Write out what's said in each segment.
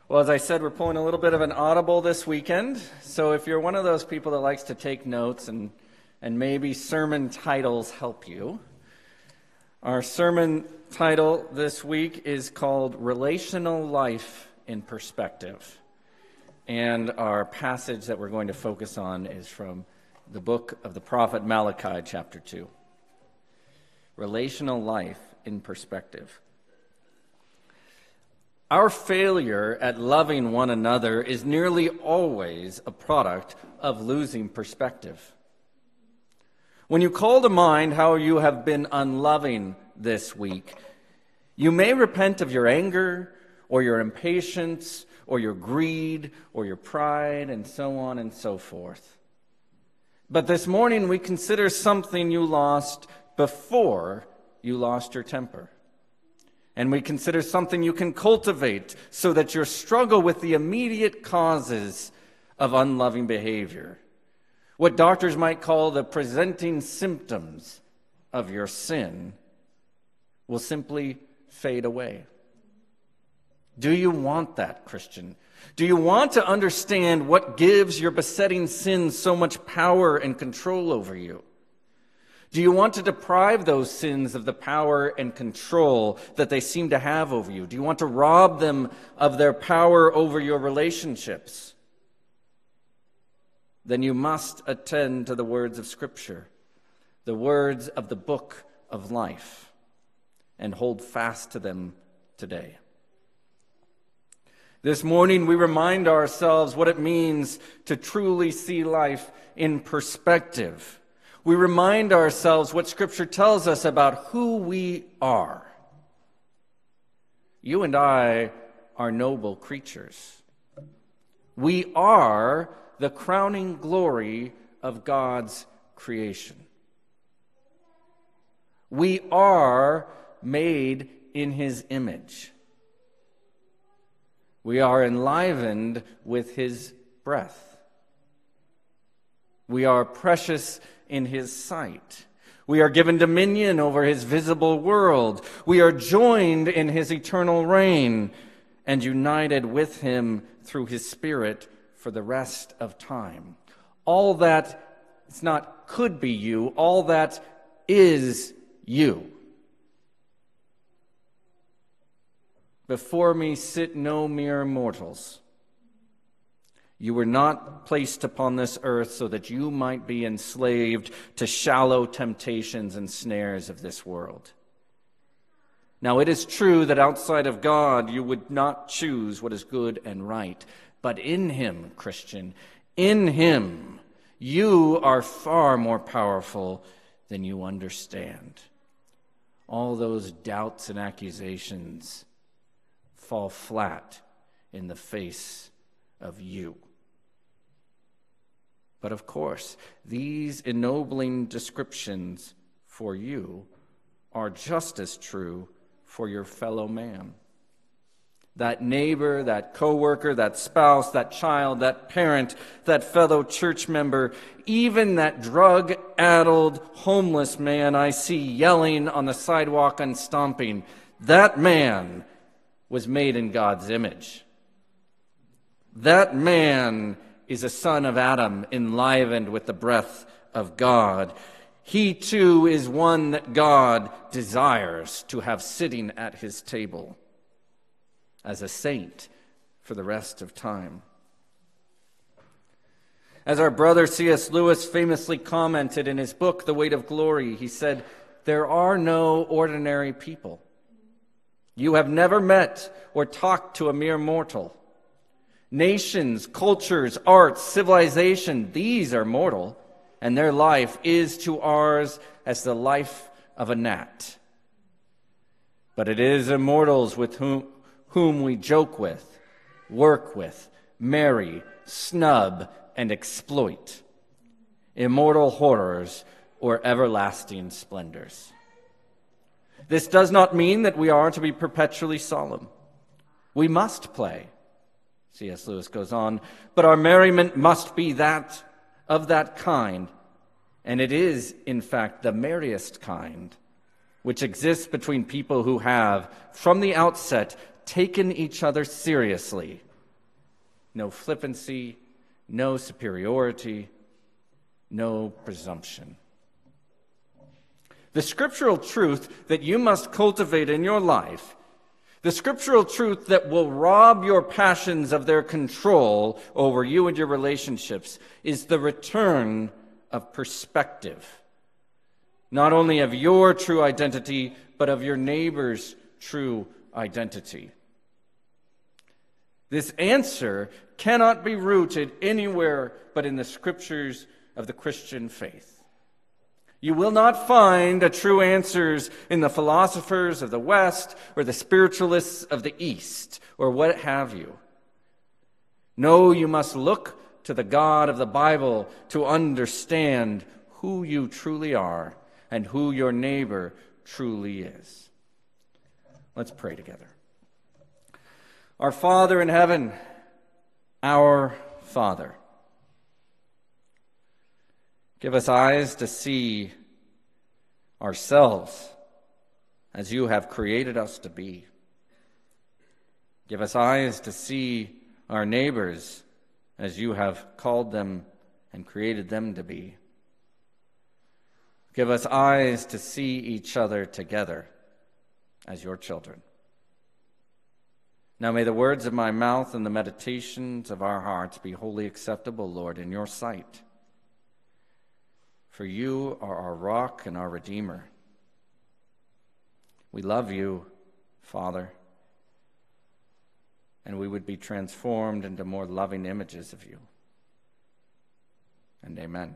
Well, as I said, we're pulling a little bit of an audible this weekend. So if you're one of those people that likes to take notes and maybe sermon titles help you, our sermon title this week is called Relational Life in Perspective. And our passage that we're going to focus on is from the book of the prophet Malachi, chapter 2. Relational life in perspective. Our failure at loving one another is nearly always a product of losing perspective. When you call to mind how you have been unloving this week, you may repent of your anger or your impatience or your greed or your pride and so on and so forth. But this morning we consider something you lost before you lost your temper. And we consider something you can cultivate so that your struggle with the immediate causes of unloving behavior, what doctors might call the presenting symptoms of your sin, will simply fade away. Do you want that, Christian? Do you want to understand what gives your besetting sin so much power and control over you? Do you want to deprive those sins of the power and control that they seem to have over you? Do you want to rob them of their power over your relationships? Then you must attend to the words of Scripture, the words of the book of life, and hold fast to them today. This morning we remind ourselves what it means to truly see life in perspective. We remind ourselves what Scripture tells us about who we are. You and I are noble creatures. We are the crowning glory of God's creation. We are made in His image. We are enlivened with His breath. We are precious in His sight. We are given dominion over His visible world. We are joined in His eternal reign and united with Him through His Spirit for the rest of time. All that it's not could be you, all that is you. Before me sit no mere mortals. You were not placed upon this earth so that you might be enslaved to shallow temptations and snares of this world. Now, it is true that outside of God you would not choose what is good and right. But in Him, Christian, in Him, you are far more powerful than you understand. All those doubts and accusations fall flat in the face of you. But of course, these ennobling descriptions for you are just as true for your fellow man. That neighbor, that coworker, that spouse, that child, that parent, that fellow church member, even that drug-addled homeless man I see yelling on the sidewalk and stomping, that man was made in God's image. That man is a son of Adam, enlivened with the breath of God. He too is one that God desires to have sitting at His table as a saint for the rest of time. As our brother C.S. Lewis famously commented in his book, The Weight of Glory, he said, "There are no ordinary people. You have never met or talked to a mere mortal. Nations, cultures, arts, civilization, these are mortal, and their life is to ours as the life of a gnat. But it is immortals with whom we joke with, work with, marry, snub, and exploit, immortal horrors or everlasting splendors." This does not mean that we are to be perpetually solemn. We must play, C.S. Lewis goes on, but our merriment must be that of that kind, and it is, in fact, the merriest kind, which exists between people who have, from the outset, taken each other seriously no flippancy, no superiority, no presumption. The scriptural truth that you must cultivate in your life, the scriptural truth that will rob your passions of their control over you and your relationships, is the return of perspective. Not only of your true identity, but of your neighbor's true identity. This answer cannot be rooted anywhere but in the scriptures of the Christian faith. You will not find the true answers in the philosophers of the West or the spiritualists of the East or what have you. No, you must look to the God of the Bible to understand who you truly are and who your neighbor truly is. Let's pray together. Our Father in heaven, our Father, give us eyes to see ourselves as you have created us to be. Give us eyes to see our neighbors as you have called them and created them to be. Give us eyes to see each other together as your children. Now may the words of my mouth and the meditations of our hearts be wholly acceptable, Lord, in your sight. For you are our rock and our Redeemer. We love you, Father, and we would be transformed into more loving images of you. And amen.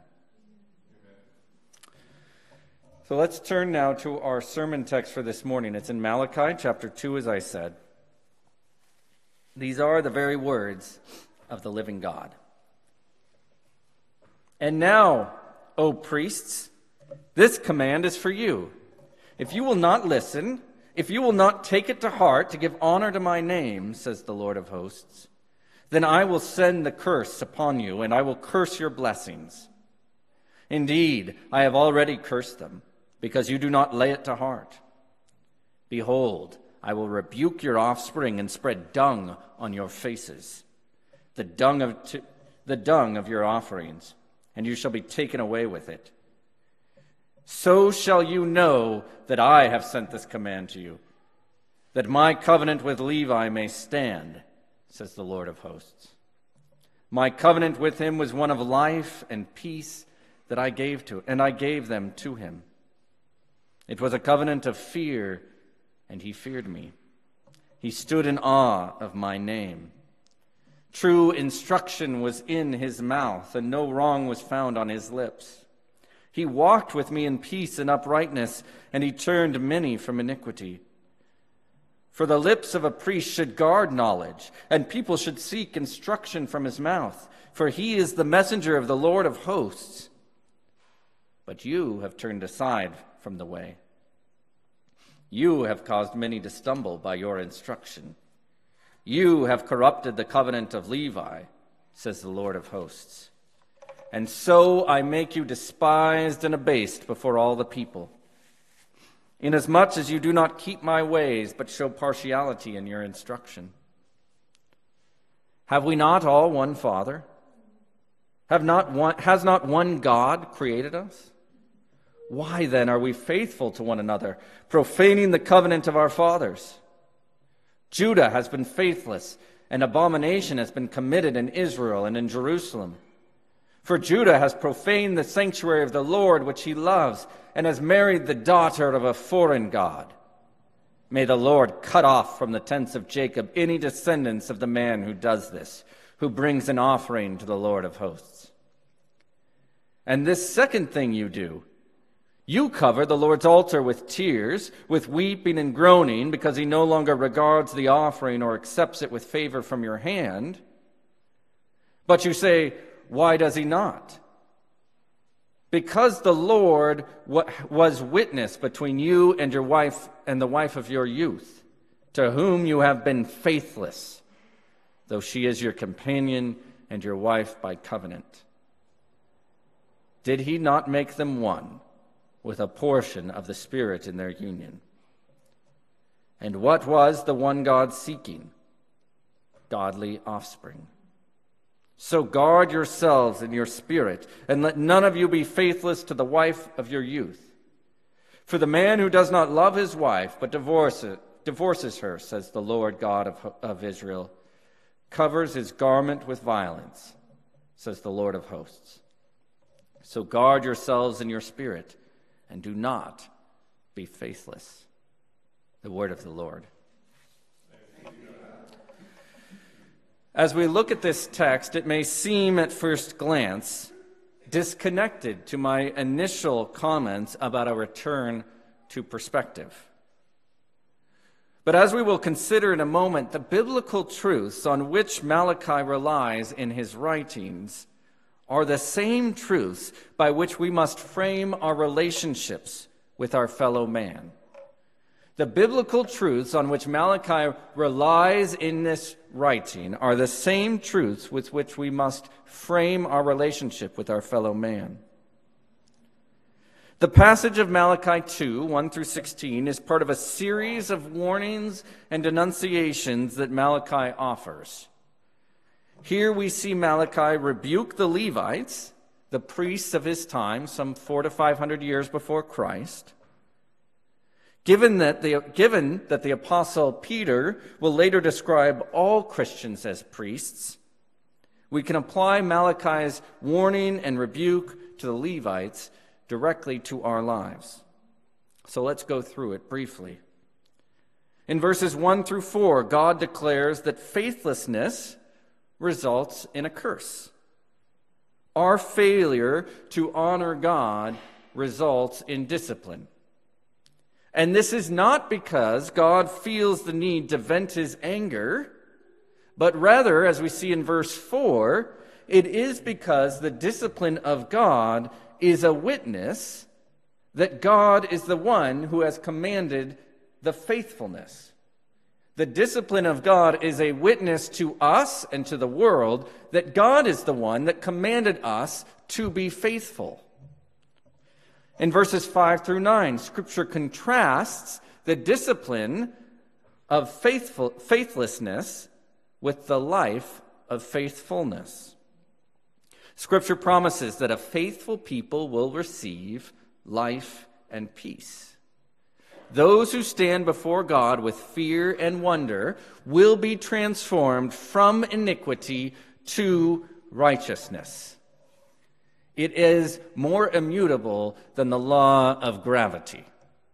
So let's turn now to our sermon text for this morning. It's in Malachi chapter 2, as I said. These are the very words of the living God. And now, O priests, this command is for you. If you will not listen, if you will not take it to heart to give honor to my name, says the Lord of hosts, then I will send the curse upon you, and I will curse your blessings. Indeed, I have already cursed them, because you do not lay it to heart. Behold, I will rebuke your offspring and spread dung on your faces, the dung of your offerings, and you shall be taken away with it. So shall you know that I have sent this command to you, that my covenant with Levi may stand, says the Lord of hosts. My covenant with him was one of life and peace that I gave them to him. It was a covenant of fear, and he feared me. He stood in awe of my name. True instruction was in his mouth, and no wrong was found on his lips. He walked with me in peace and uprightness, and he turned many from iniquity. For the lips of a priest should guard knowledge, and people should seek instruction from his mouth, for he is the messenger of the Lord of hosts. But you have turned aside from the way. You have caused many to stumble by your instruction. You have corrupted the covenant of Levi, says the Lord of hosts. And so I make you despised and abased before all the people, inasmuch as you do not keep my ways, but show partiality in your instruction. Have we not all one Father? Has not one God created us? Why then are we faithful to one another, profaning the covenant of our fathers? Judah has been faithless, and abomination has been committed in Israel and in Jerusalem. For Judah has profaned the sanctuary of the Lord, which he loves, and has married the daughter of a foreign god. May the Lord cut off from the tents of Jacob any descendants of the man who does this, who brings an offering to the Lord of hosts. And this second thing you do, you cover the Lord's altar with tears, with weeping and groaning, because he no longer regards the offering or accepts it with favor from your hand. But you say, why does he not? Because the Lord was witness between you and your wife and the wife of your youth, to whom you have been faithless, though she is your companion and your wife by covenant. Did he not make them one, with a portion of the Spirit in their union? And what was the one God seeking? Godly offspring. So guard yourselves in your spirit, and let none of you be faithless to the wife of your youth. For the man who does not love his wife, but divorces her, says the Lord God of Israel, covers his garment with violence, says the Lord of hosts. So guard yourselves in your spirit, and do not be faithless. The word of the Lord. As we look at this text, it may seem at first glance disconnected to my initial comments about a return to perspective. But as we will consider in a moment, the biblical truths on which Malachi relies in his writings are the same truths by which we must frame our relationships with our fellow man. The biblical truths on which Malachi relies in this writing are the same truths with which we must frame our relationship with our fellow man. The passage of Malachi 2, 1 through 16, is part of a series of warnings and denunciations that Malachi offers. Here we see Malachi rebuke the Levites, the priests of his time, some 400 to 500 years before Christ. Given that the Apostle Peter will later describe all Christians as priests, we can apply Malachi's warning and rebuke to the Levites directly to our lives. So let's go through it briefly. In verses 1 through 4, God declares that faithlessness results in a curse. Our failure to honor God results in discipline. And this is not because God feels the need to vent his anger, but rather, as we see in verse 4, it is because the discipline of God is a witness that God is the one who has commanded the faithfulness. The discipline of God is a witness to us and to the world that God is the one that commanded us to be faithful. In verses 5 through 9, Scripture contrasts the discipline of faithlessness with the life of faithfulness. Scripture promises that a faithful people will receive life and peace. Those who stand before God with fear and wonder will be transformed from iniquity to righteousness. It is more immutable than the law of gravity.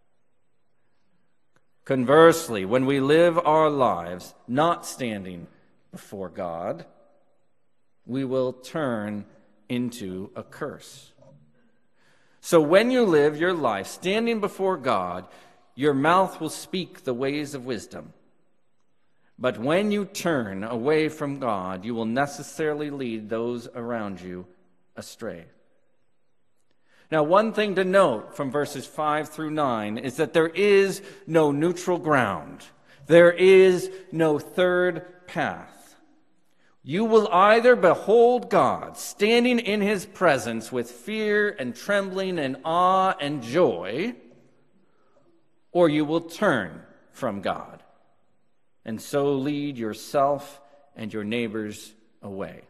Conversely, when we live our lives not standing before God, we will turn into a curse. So when you live your life standing before God, your mouth will speak the ways of wisdom. But when you turn away from God, you will necessarily lead those around you astray. Now, one thing to note from verses 5 through 9 is that there is no neutral ground. There is no third path. You will either behold God standing in his presence with fear and trembling and awe and joy, or you will turn from God and so lead yourself and your neighbors away.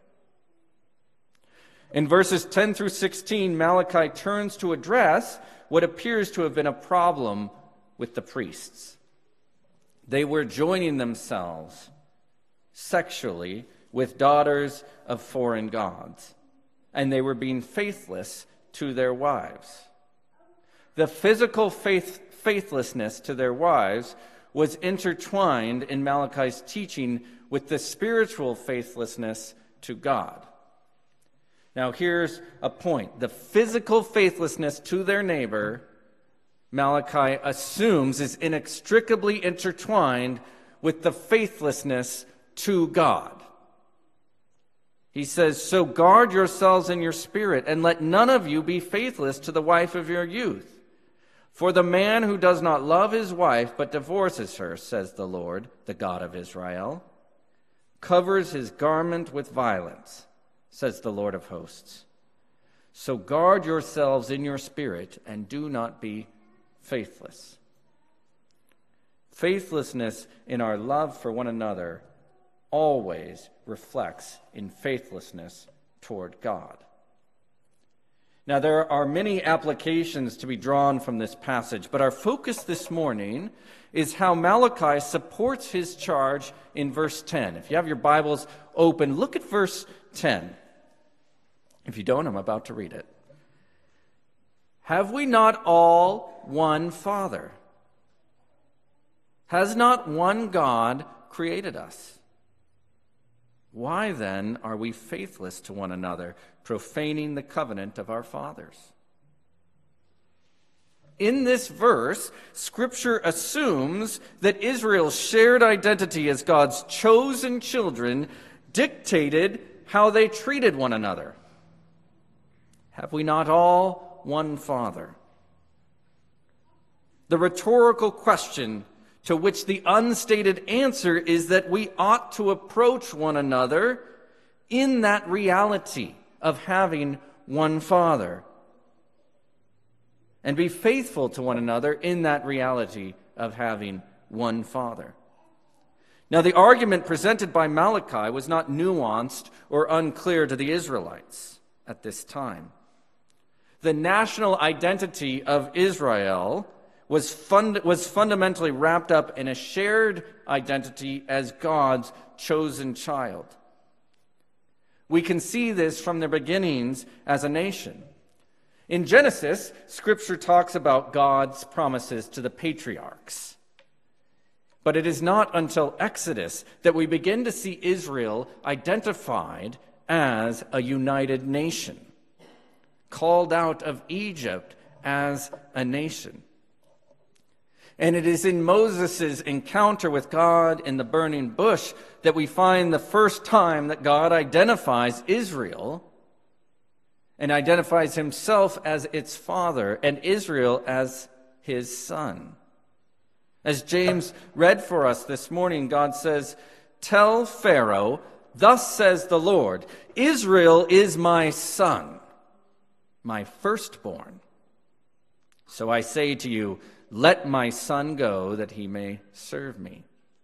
In verses 10 through 16, Malachi turns to address what appears to have been a problem with the priests. They were joining themselves sexually with daughters of foreign gods, and they were being faithless to their wives. The physical faithlessness to their wives was intertwined in Malachi's teaching with the spiritual faithlessness to God. Now here's a point. The physical faithlessness to their neighbor, Malachi assumes, is inextricably intertwined with the faithlessness to God. He says, "So guard yourselves in your spirit, and let none of you be faithless to the wife of your youth. For the man who does not love his wife but divorces her, says the Lord, the God of Israel, covers his garment with violence, says the Lord of hosts. So guard yourselves in your spirit and do not be faithless." Faithlessness in our love for one another always reflects in faithlessness toward God. Now, there are many applications to be drawn from this passage, but our focus this morning is how Malachi supports his charge in verse 10. If you have your Bibles open, look at verse 10. If you don't, I'm about to read it. Have we not all one Father? Has not one God created us? Why then are we faithless to one another, profaning the covenant of our fathers? In this verse, Scripture assumes that Israel's shared identity as God's chosen children dictated how they treated one another. Have we not all one Father? The rhetorical question to which the unstated answer is that we ought to approach one another in that reality of having one Father, and be faithful to one another in that reality of having one Father. Now, the argument presented by Malachi was not nuanced or unclear to the Israelites at this time. The national identity of Israel was fundamentally wrapped up in a shared identity as God's chosen child. We can see this from their beginnings as a nation. In Genesis, Scripture talks about God's promises to the patriarchs. But it is not until Exodus that we begin to see Israel identified as a united nation, called out of Egypt as a nation. And it is in Moses' encounter with God in the burning bush that we find the first time that God identifies Israel and identifies himself as its father and Israel as his son. As James read for us this morning, God says, "Tell Pharaoh, thus says the Lord, Israel is my son, my firstborn. So I say to you, let my son go that he may serve me."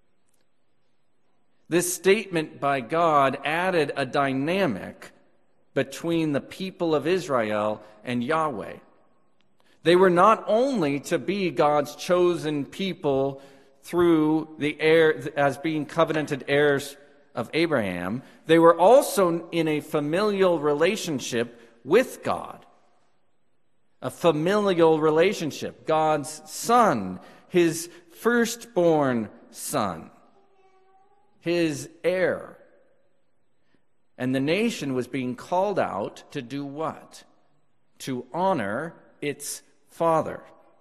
This statement by God added a dynamic between the people of Israel and Yahweh. They were not only to be God's chosen people through the heir, as being covenanted heirs of Abraham, they were also in a familial relationship with God. A familial relationship. God's son, his firstborn son, his heir. And the nation was being called out to do what? To honor its father.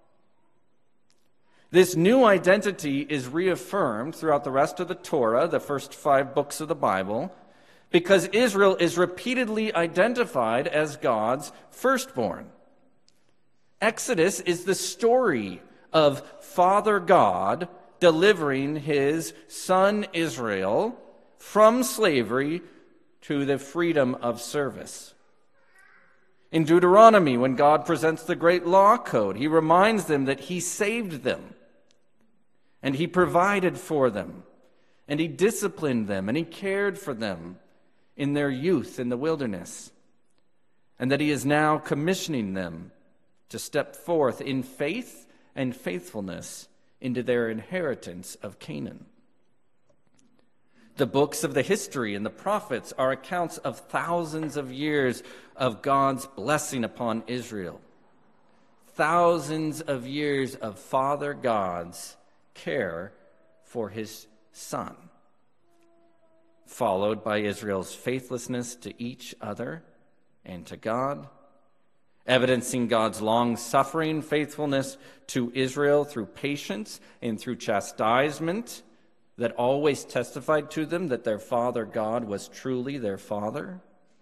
This new identity is reaffirmed throughout the rest of the Torah, the first 5 books of the Bible, because Israel is repeatedly identified as God's firstborn. Exodus is the story of Father God delivering his son Israel from slavery to the freedom of service. In Deuteronomy, when God presents the great law code, he reminds them that he saved them, and he provided for them, and he disciplined them, and he cared for them in their youth in the wilderness, and that he is now commissioning them to step forth in faith and faithfulness into their inheritance of Canaan. The books of the history and the prophets are accounts of thousands of years of God's blessing upon Israel. Thousands of years of Father God's care for his son, followed by Israel's faithlessness to each other and to God, evidencing God's long-suffering faithfulness to Israel through patience and through chastisement that always testified to them that their Father God was truly their Father.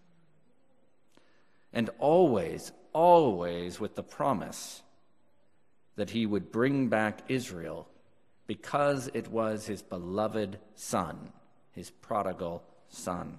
And always, always with the promise that he would bring back Israel because it was his beloved son, his prodigal son.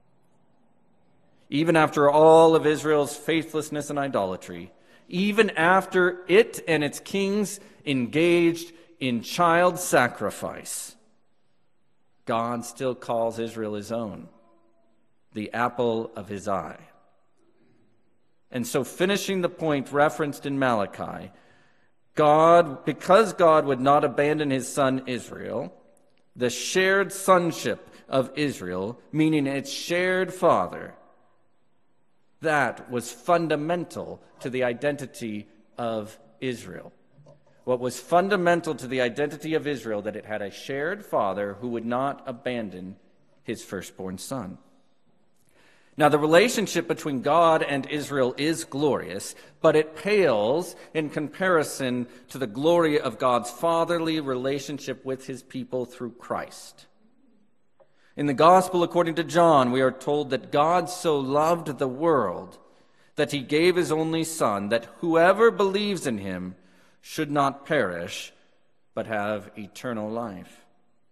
Even after all of Israel's faithlessness and idolatry, even after it and its kings engaged in child sacrifice, God still calls Israel his own, the apple of his eye. And so, finishing the point referenced in Malachi, because God would not abandon his son Israel, the shared sonship of Israel, meaning its shared father, that was fundamental to the identity of Israel. What was fundamental to the identity of Israel, that it had a shared father who would not abandon his firstborn son. Now, the relationship between God and Israel is glorious, but it pales in comparison to the glory of God's fatherly relationship with his people through Christ. In the Gospel according to John, we are told that God so loved the world that he gave his only Son, that whoever believes in him should not perish, but have eternal life.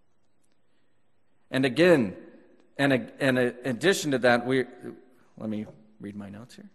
And again, and in addition to that, let me read my notes here.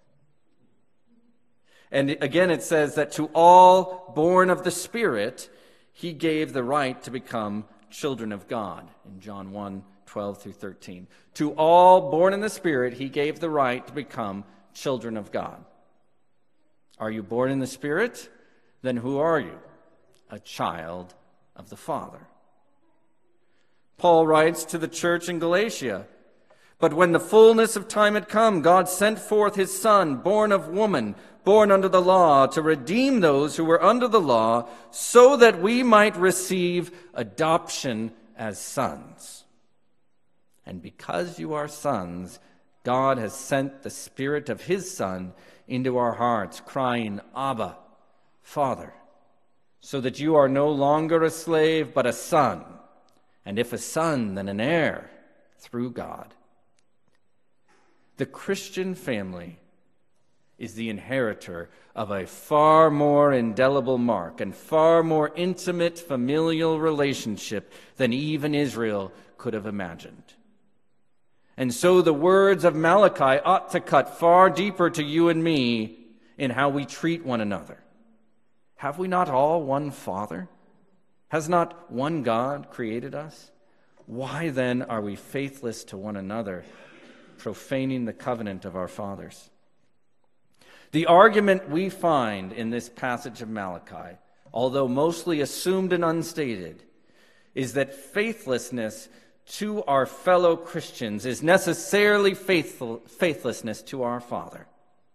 And again, it says that to all born of the Spirit, he gave the right to become children of God, in John 1:12 through 13. To all born in the Spirit, he gave the right to become children of God. Are you born in the Spirit? Then who are you? A child of the Father. Paul writes to the church in Galatia, "But when the fullness of time had come, God sent forth his Son, born of woman, born under the law, to redeem those who were under the law, so that we might receive adoption as sons. And because you are sons, God has sent the Spirit of his Son into our hearts, crying, 'Abba, Father,' so that you are no longer a slave, but a son. And if a son, then an heir through God." The Christian family is the inheritor of a far more indelible mark and far more intimate familial relationship than even Israel could have imagined. And so the words of Malachi ought to cut far deeper to you and me in how we treat one another. Have we not all one Father? Has not one God created us? Why then are we faithless to one another, profaning the covenant of our fathers? The argument we find in this passage of Malachi, although mostly assumed and unstated, is that faithlessness to our fellow Christians is necessarily faithlessness to our Father.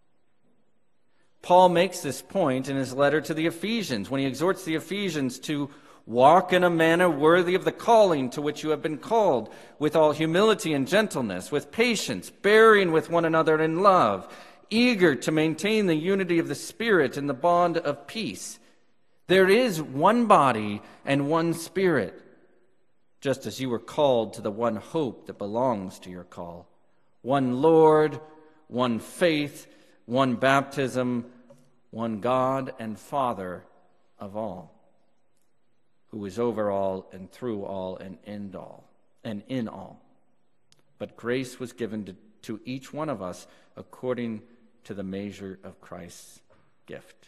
Paul makes this point in his letter to the Ephesians when he exhorts the Ephesians to walk in a manner worthy of the calling to which you have been called, with all humility and gentleness, with patience, bearing with one another in love, eager to maintain the unity of the Spirit in the bond of peace. There is one body and one Spirit, just as you were called to the one hope that belongs to your call. One Lord, one faith, one baptism, one God and Father of all, who is over all and through all and in all. But grace was given to each one of us according to the measure of Christ's gift.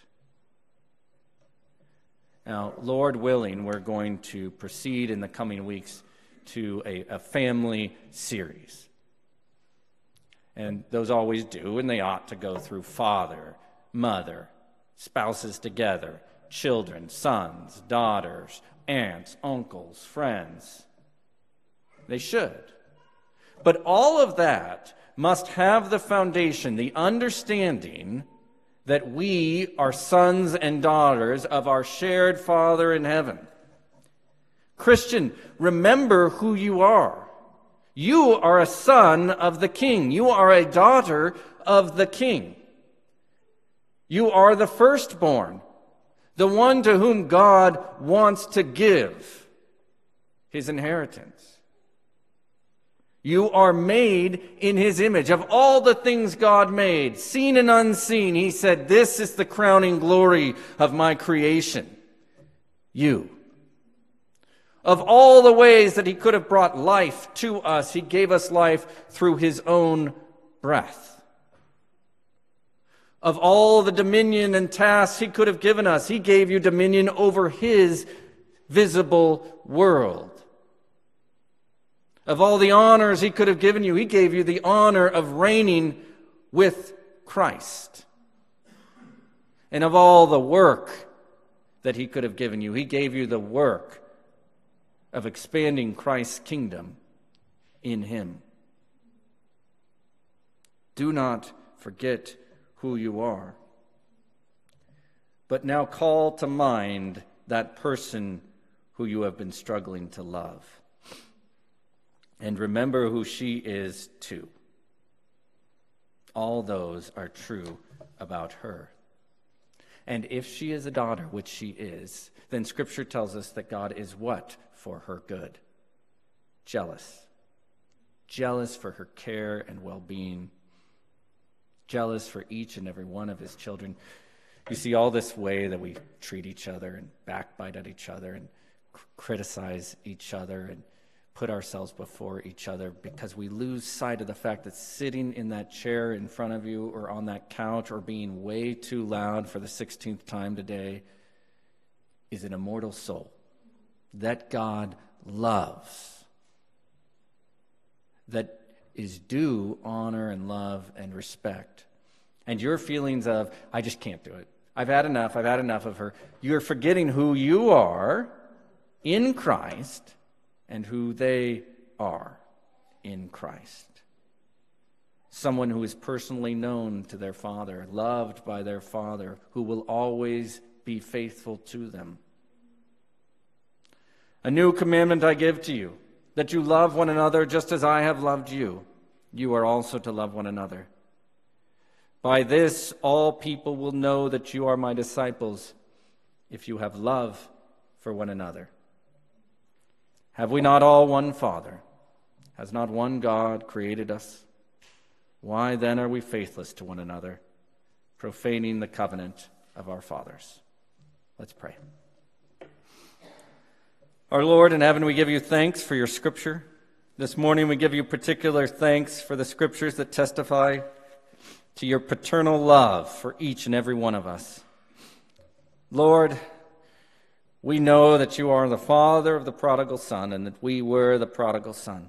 Now, Lord willing, we're going to proceed in the coming weeks to a family series. And those always do, and they ought to go through father, mother, spouses together, children, sons, daughters, aunts, uncles, friends. They should. But all of that must have the foundation, the understanding that we are sons and daughters of our shared Father in heaven. Christian, remember who you are. You are a son of the King. You are a daughter of the King. You are the firstborn, the one to whom God wants to give his inheritance. You are made in his image. Of all the things God made, seen and unseen, he said, "This is the crowning glory of my creation." You. Of all the ways that he could have brought life to us, he gave us life through his own breath. Of all the dominion and tasks he could have given us, he gave you dominion over his visible world. Of all the honors he could have given you, he gave you the honor of reigning with Christ. And of all the work that he could have given you, he gave you the work of expanding Christ's kingdom in him. Do not forget who you are. But now call to mind that person who you have been struggling to love. And remember who she is too. All those are true about her. And if she is a daughter, which she is, then Scripture tells us that God is what for her good? Jealous. Jealous for her care and well-being. Jealous for each and every one of his children. You see all this way that we treat each other and backbite at each other and criticize each other and put ourselves before each other because we lose sight of the fact that sitting in that chair in front of you or on that couch or being way too loud for the 16th time today is an immortal soul that God loves, that is due honor and love and respect. And your feelings of, I just can't do it. I've had enough of her. You're forgetting who you are in Christ and who they are in Christ. Someone who is personally known to their Father, loved by their Father, who will always be faithful to them. A new commandment I give to you, that you love one another just as I have loved you. You are also to love one another. By this, all people will know that you are my disciples, if you have love for one another. Have we not all one Father? Has not one God created us? Why then are we faithless to one another, profaning the covenant of our fathers? Let's pray. Our Lord in heaven, we give you thanks for your Scripture. This morning we give you particular thanks for the Scriptures that testify to your paternal love for each and every one of us. Lord, we know that you are the Father of the prodigal son and that we were the prodigal son.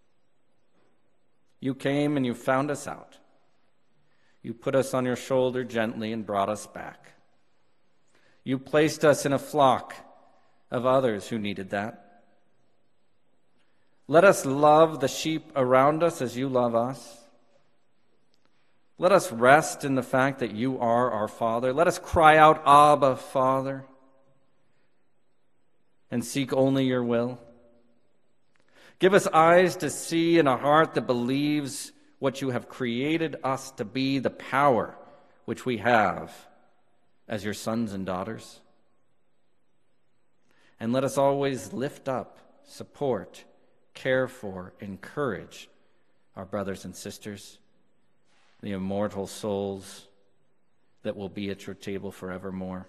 You came and you found us out. You put us on your shoulder gently and brought us back. You placed us in a flock of others who needed that. Let us love the sheep around us as you love us. Let us rest in the fact that you are our Father. Let us cry out, Abba, Father, and seek only your will. Give us eyes to see and a heart that believes what you have created us to be, the power which we have as your sons and daughters. And let us always lift up, support, care for, encourage our brothers and sisters, the immortal souls that will be at your table forevermore.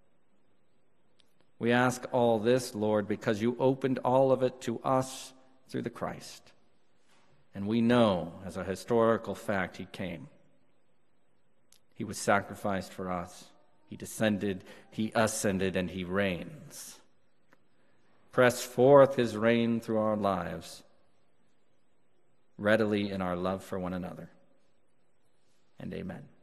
We ask all this, Lord, because you opened all of it to us through the Christ. And we know, as a historical fact, he came. He was sacrificed for us. He descended, he ascended, and he reigns. Press forth his reign through our lives, readily in our love for one another. And amen.